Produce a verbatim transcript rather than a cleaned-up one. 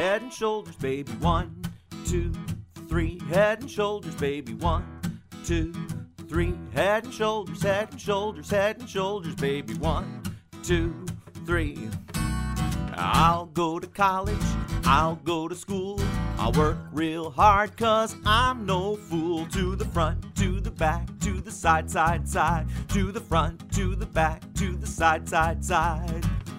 head and shoulders, baby. One, two, three, head and shoulders, baby. One, two, three, head and shoulders, head and shoulders, head and shoulders, baby. One, two, three. I'll go to college, I'll go to school, I'll work real hard 'cause I'm no fool. To the front, to the back, to the side, side, side, to the front, to the back, to the side, side, side.